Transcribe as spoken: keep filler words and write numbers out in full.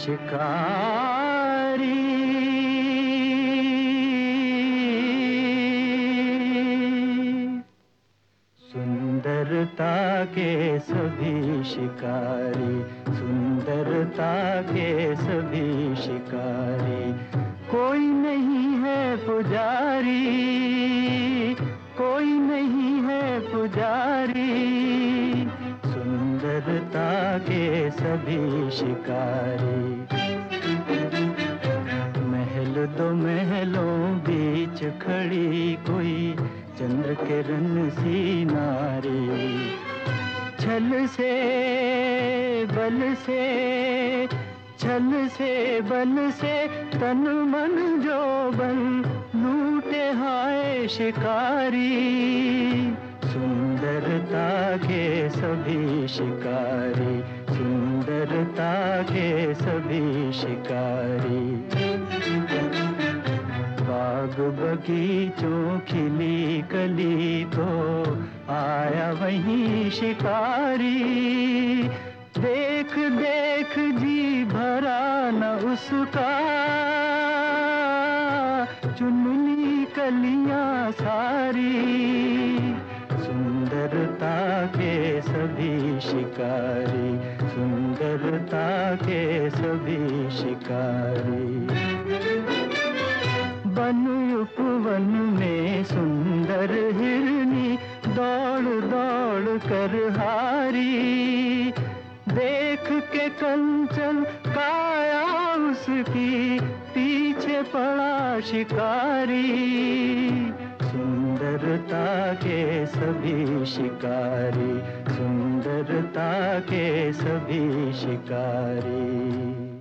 शिकारी सुंदरता के सभी शिकारी, सुंदरता के सभी शिकारी। कोई नहीं है पुजारी, कोई नहीं है पुजारी, सुंदरता के सभी शिकारी। महल दो महलों बीच खड़ी कोई चंद्र किरण सी नारी, छल से बल से, छल से बल से तन मन जो बन लूटे हाय शिकारी। सुंदरता के सभी शिकारी, सुंदरता के सभी शिकारी। बाग बगीचों खिली कली तो आया वहीं शिकारी। देख देख जी भरा न उसका, चुन ली कलियां सारी। सुंदरता के सभी शिकारी, सुंदरता के सभी शिकारी। वन उपवन में सुंदर हिरनी दौड़ दौड़ कर हारी। देख के कंचन काया उसकी पीछे पड़ा शिकारी। सुंदरता के सभी शिकारी, सुंदरता के सभी शिकारी।